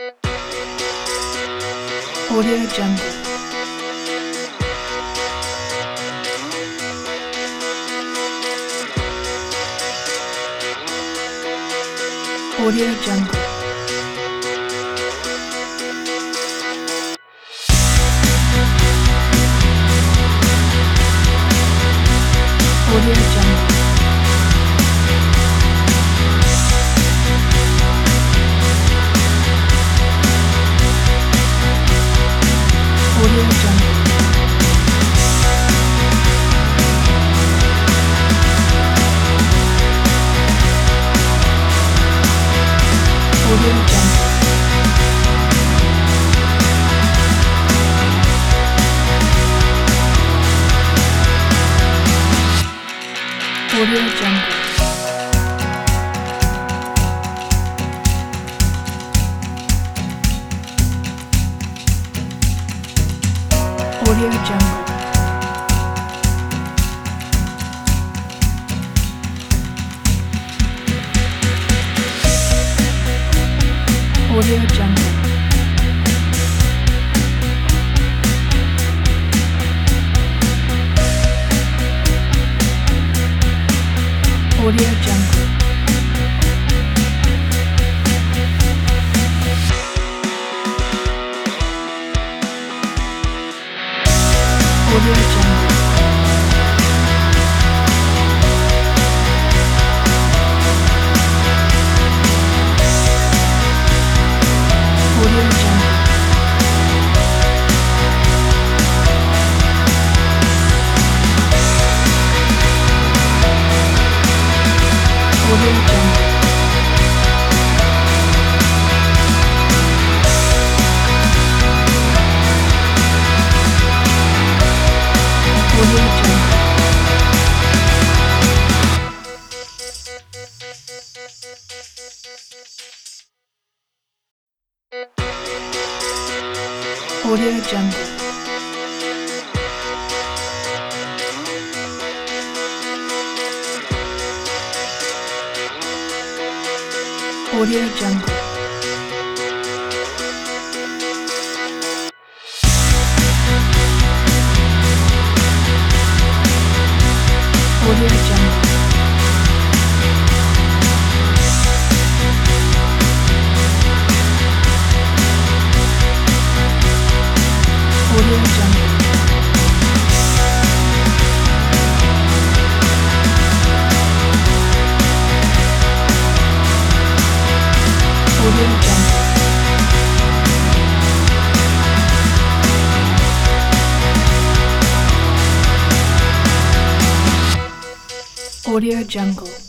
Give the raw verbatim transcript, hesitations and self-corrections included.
Audio Jungle. Audio Jungle. Audio Jungle. Audio Jungle. Audio Jungle. Audio Jungle. Audio Jungle. Audio Jungle. Audio Jungle. Audio Jungle. Audio Jungle. Audio Jungle. Audio Jungle. Audio Jungle. Audio Jungle. Audio Jungle. Audio Jungle. Audio Jungle. Audio Jungle.